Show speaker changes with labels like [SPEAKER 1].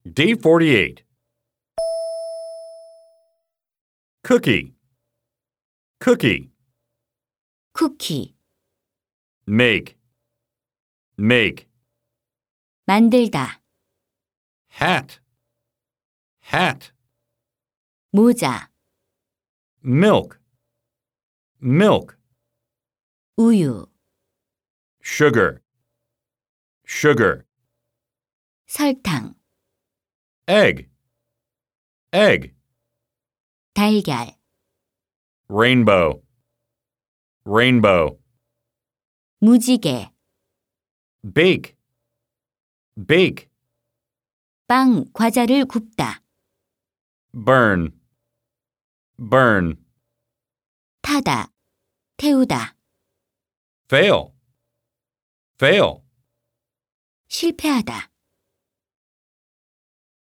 [SPEAKER 1] Day 48. Cookie. Cookie.
[SPEAKER 2] 쿠키,
[SPEAKER 1] Make. Make.
[SPEAKER 2] 만들다,
[SPEAKER 1] Hat. Hat.
[SPEAKER 2] 모자,
[SPEAKER 1] Milk. Milk.
[SPEAKER 2] 우유,
[SPEAKER 1] Sugar. Sugar.
[SPEAKER 2] 설탕,
[SPEAKER 1] Egg. Egg.
[SPEAKER 2] 달걀,
[SPEAKER 1] Rainbow. Rainbow.
[SPEAKER 2] 무지개,
[SPEAKER 1] Bake. Bake.
[SPEAKER 2] 빵, 과자를 굽다,
[SPEAKER 1] Burn. Burn.
[SPEAKER 2] 타다, 태우다,
[SPEAKER 1] Fail. Fail.
[SPEAKER 2] 실패하다.